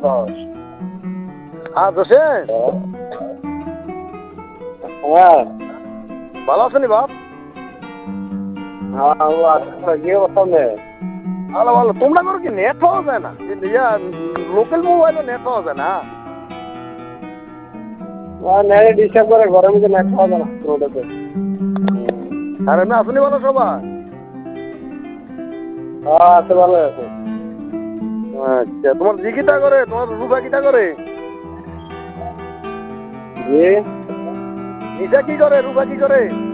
দশ। হ্যাঁ দোষে হ্যাঁ ভালো আছেনি বাপ? হ্যাঁ ও আচ্ছা কি অবস্থা নেই? ভালো ভালো। তোমরা করো কি নেট পাওয়া যায় না? লোকাল মোবাইলে নেট পাওয়া যায় না? নেট ডিস্টার্ব করে ঘরের মধ্যে নেট পাওয়া যায় না ওটাতে। আর এমনি আসেনি ভালো সবাই? হ্যাঁ আছে ভালো আছে। আচ্ছা তোমার জি কিটা করে, তোমার রূপা কিটা করে? জি নিশা কি করে, রূপা কি করে?